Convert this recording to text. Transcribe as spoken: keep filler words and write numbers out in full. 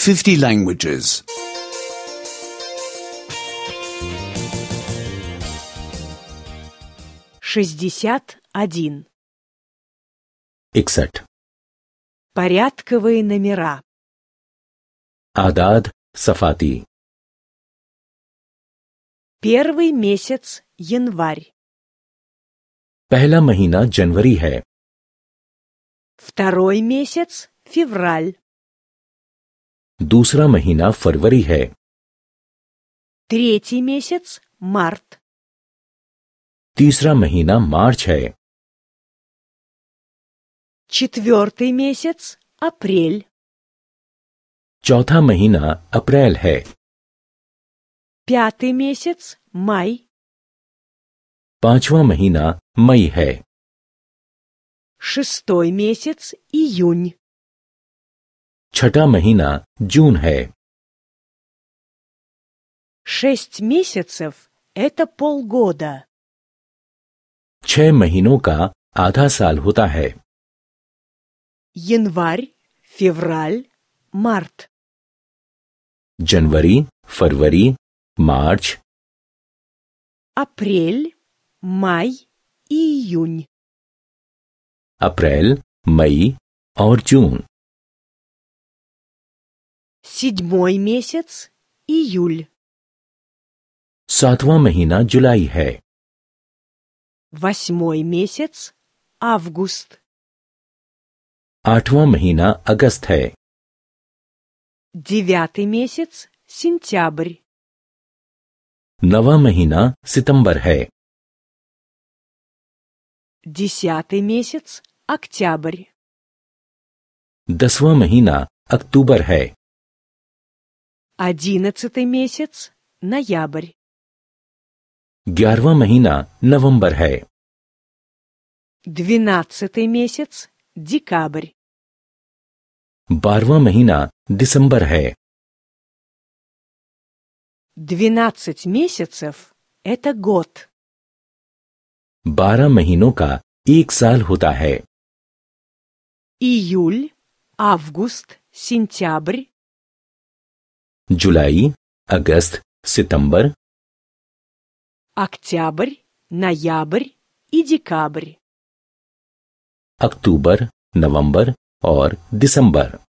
fifty languages. шестьдесят один. इकसठ। Порядковые номера. आदाद सफाती। Первый месяц – январь. पहला महीना जनवरी है। Второй месяц – февраль. दूसरा महीना फरवरी है। Третий месяц – март. तीसरा महीना मार्च है। Четвертый месяц – апрель. चौथा महीना अप्रैल है। Пятый месяц – май. पांचवा महीना मई है। Шестой месяц – июнь. छठा महीना जून है। Шесть месяцев – это полгода. छह महीनों का आधा साल होता है। Январь, февраль, март. जनवरी, फरवरी, मार्च, Апрель, май и июнь. अप्रैल, मई और जून। Седьмой месяц – июль. सातवां महीना जुलाई है। Восьмой месяц – август. आठवां महीना अगस्त है। Девятый месяц – сентябрь. नवां महीना सितंबर है। Десятый месяц – октябрь. दसवां महीना अक्टूबर है। Одиннадцатый месяц – ноябрь. ग्यारहवां महीना नवंबर है। Двенадцатый месяц – декабрь. बारहवां महीना दिसंबर है। Двенадцать месяцев – это год. बारह महीनों का एक साल होता है। Июль, август, сентябрь. जुलाई, अगस्त, सितंबर, Октябрь, ноябрь и декабрь. अक्टूबर, नवंबर और दिसंबर।